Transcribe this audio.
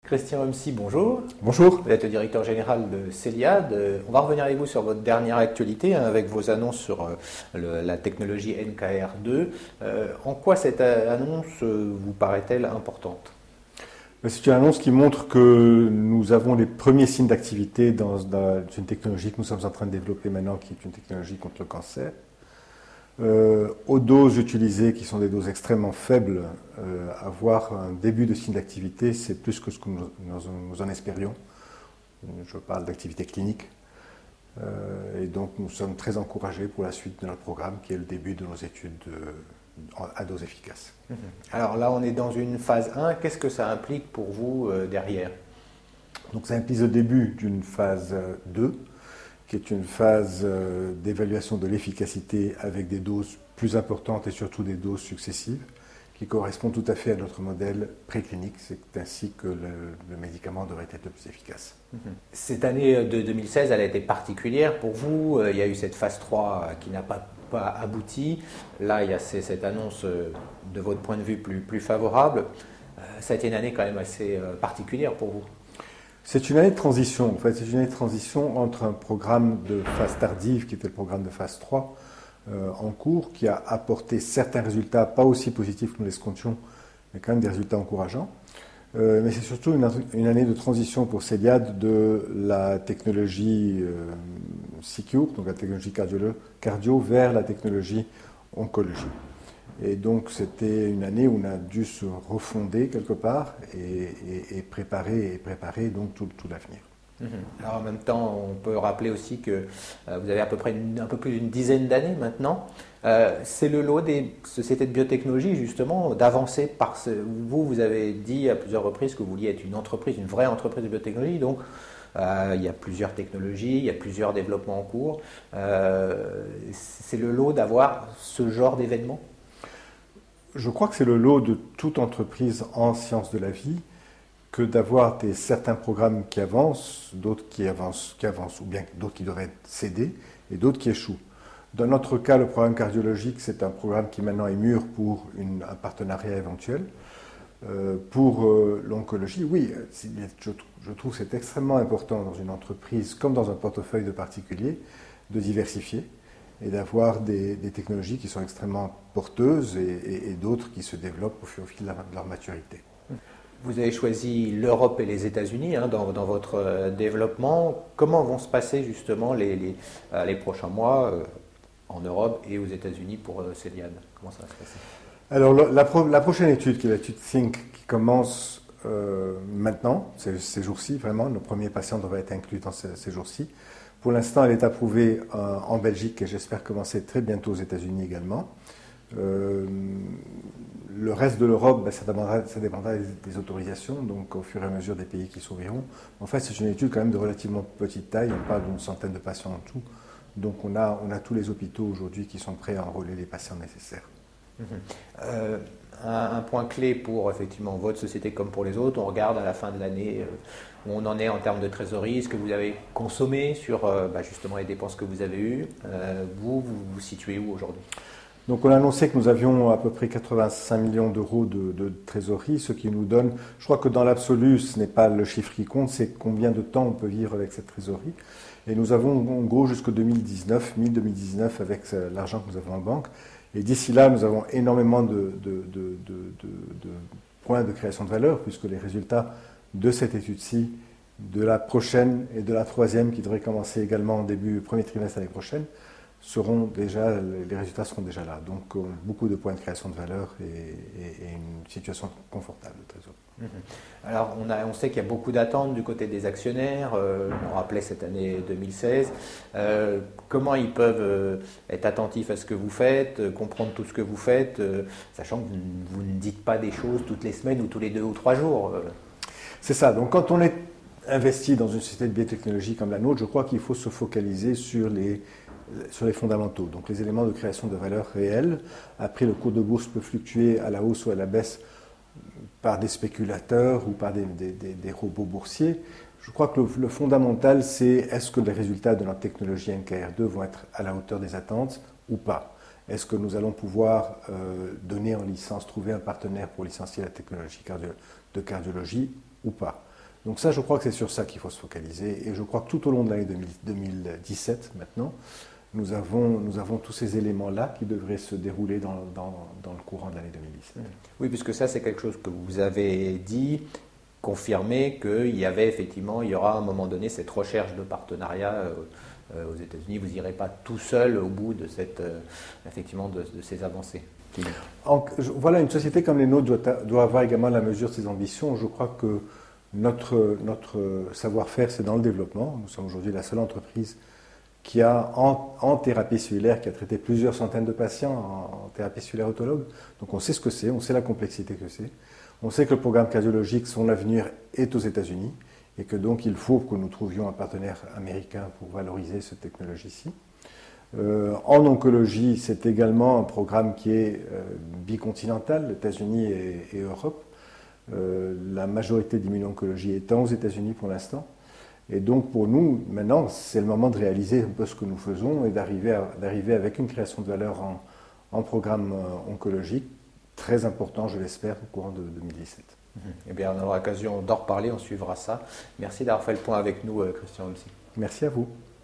Christian Homsi, bonjour. Bonjour. Vous êtes le directeur général de Celiad. On va revenir avec vous sur votre dernière actualité, avec vos annonces sur la technologie NKR2. En quoi cette annonce vous paraît-elle importante ? C'est une annonce qui montre que nous avons les premiers signes d'activité dans une technologie que nous sommes en train de développer maintenant, qui est une technologie contre le cancer. Aux doses utilisées, qui sont des doses extrêmement faibles, avoir un début de signe d'activité, c'est plus que ce que nous en espérions. Je parle d'activité clinique. Et donc nous sommes très encouragés pour la suite de notre programme, qui est le début de nos études à dose efficace. Alors là, on est dans une phase 1. Qu'est-ce que ça implique pour vous derrière ? Donc ça implique le début d'une phase 2, qui est une phase d'évaluation de l'efficacité avec des doses plus importantes et surtout des doses successives, qui correspond tout à fait à notre modèle préclinique. C'est ainsi que le médicament devrait être le plus efficace. Cette année de 2016, elle a été particulière pour vous. Il y a eu cette phase 3 qui n'a pas abouti. Là, il y a cette annonce de votre point de vue plus favorable. Ça a été une année quand même assez particulière pour vous. C'est une année de transition. En fait, c'est une année de transition entre un programme de phase tardive, qui était le programme de phase 3, en cours, qui a apporté certains résultats, pas aussi positifs que nous l'escomptions, mais quand même des résultats encourageants. Mais c'est surtout une année de transition pour Celiad de la technologie CeQur, donc la technologie cardio, vers la technologie oncologie. Et donc c'était une année où on a dû se refonder quelque part et préparer donc tout l'avenir. Alors en même temps, on peut rappeler aussi que vous avez à peu près un peu plus d'une dizaine d'années maintenant. C'est le lot des sociétés de biotechnologie justement d'avancer par vous avez dit à plusieurs reprises que vous vouliez être une vraie entreprise de biotechnologie. Donc il y a plusieurs technologies, il y a plusieurs développements en cours. C'est le lot d'avoir ce genre d'événement. Je crois que c'est le lot de toute entreprise en sciences de la vie que d'avoir certains programmes qui avancent, d'autres qui avancent, ou bien d'autres qui devraient céder, et d'autres qui échouent. Dans notre cas, le programme cardiologique, c'est un programme qui maintenant est mûr pour un partenariat éventuel. Pour l'oncologie, oui, je trouve que c'est extrêmement important dans une entreprise, comme dans un portefeuille de particulier, de diversifier et d'avoir des technologies qui sont extrêmement porteuses et d'autres qui se développent au fil de leur maturité. Vous avez choisi l'Europe et les États-Unis dans votre développement. Comment vont se passer justement les prochains mois en Europe et aux États-Unis pour Celiad ? Comment ça va se passer ? Alors la prochaine étude, qui est l'étude THINK, qui commence maintenant, ces jours-ci, vraiment, nos premiers patients devraient être inclus dans ces jours-ci. Pour l'instant, elle est approuvée en Belgique et j'espère commencer très bientôt aux États-Unis également. Le reste de l'Europe, ça dépendra des autorisations, donc au fur et à mesure des pays qui s'ouvriront. En fait, c'est une étude quand même de relativement petite taille, on parle d'une centaine de patients en tout. Donc on a tous les hôpitaux aujourd'hui qui sont prêts à enrôler les patients nécessaires. Un point clé pour effectivement votre société comme pour les autres, on regarde à la fin de l'année où on en est en termes de trésorerie, ce que vous avez consommé sur justement les dépenses que vous avez eues. Vous situez où aujourd'hui ? Donc on a annoncé que nous avions à peu près 85 millions d'euros de trésorerie, ce qui nous donne, je crois que dans l'absolu, ce n'est pas le chiffre qui compte, c'est combien de temps on peut vivre avec cette trésorerie. Et nous avons en gros jusqu'en 2019 avec l'argent que nous avons en banque. Et d'ici là, nous avons énormément de points de création de valeur, puisque les résultats de cette étude-ci, de la prochaine et de la troisième, qui devrait commencer également au premier trimestre l'année prochaine, les résultats seront déjà là. Donc beaucoup de points de création de valeur et une situation confortable de trésor. Alors on sait qu'il y a beaucoup d'attentes du côté des actionnaires, on rappelait cette année 2016. Comment ils peuvent être attentifs à ce que vous faites, comprendre tout ce que vous faites, sachant que vous ne dites pas des choses toutes les semaines ou tous les 2 ou 3 jours C'est ça, donc quand on est investi dans une société de biotechnologie comme la nôtre, je crois qu'il faut se focaliser sur les fondamentaux, donc les éléments de création de valeur réelle. Après, le cours de bourse peut fluctuer à la hausse ou à la baisse par des spéculateurs ou par des robots boursiers. Je crois que le fondamental, c'est est-ce que les résultats de notre technologie NKR2 vont être à la hauteur des attentes ou pas ? Est-ce que nous allons pouvoir donner en licence, trouver un partenaire pour licencier la technologie de cardiologie ou pas ? Donc ça, je crois que c'est sur ça qu'il faut se focaliser. Et je crois que tout au long de l'année 2017, maintenant, nous avons tous ces éléments-là qui devraient se dérouler dans le courant de l'année 2017. Oui, puisque ça, c'est quelque chose que vous avez dit, confirmé, qu'il y avait effectivement, il y aura à un moment donné cette recherche de partenariat aux États-Unis. Vous n'irez pas tout seul au bout de effectivement de ces avancées. Voilà, une société comme les nôtres doit avoir également la mesure de ses ambitions. Je crois que notre savoir-faire, c'est dans le développement. Nous sommes aujourd'hui la seule entreprise qui a en thérapie cellulaire, qui a traité plusieurs centaines de patients en thérapie cellulaire autologue. Donc on sait ce que c'est, on sait la complexité que c'est. On sait que le programme cardiologique, son avenir est aux États-Unis et que donc il faut que nous trouvions un partenaire américain pour valoriser cette technologie-ci. En oncologie, c'est également un programme qui est bicontinental, États-Unis et Europe. La majorité d'immuno-oncologie étant aux États-Unis pour l'instant. Et donc pour nous, maintenant, c'est le moment de réaliser un peu ce que nous faisons et d'arriver avec une création de valeur en programme oncologique, très important, je l'espère, au courant de 2017. Eh bien, on aura l'occasion d'en reparler, on suivra ça. Merci d'avoir fait le point avec nous, Christian Holmsig. Merci à vous.